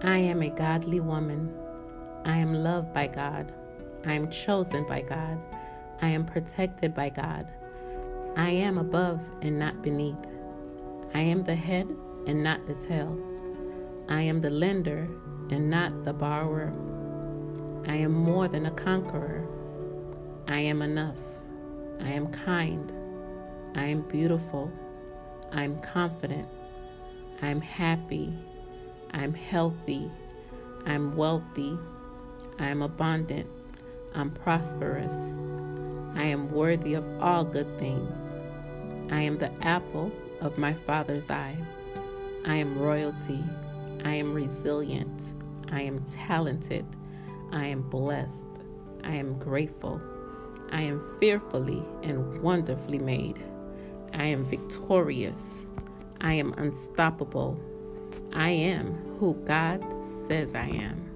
I am a godly woman. I am loved by God. I am chosen by God. I am protected by God. I am above and not beneath. I am the head and not the tail. I am the lender and not the borrower. I am more than a conqueror. I am enough. I am kind. I am beautiful. I am confident. I am happy. I am healthy. I am wealthy. I am abundant. I'm prosperous. I am worthy of all good things. I am the apple of my Father's eye. I am royalty. I am resilient. I am talented. I am blessed. I am grateful. I am fearfully and wonderfully made. I am victorious. I am unstoppable. I am who God says I am.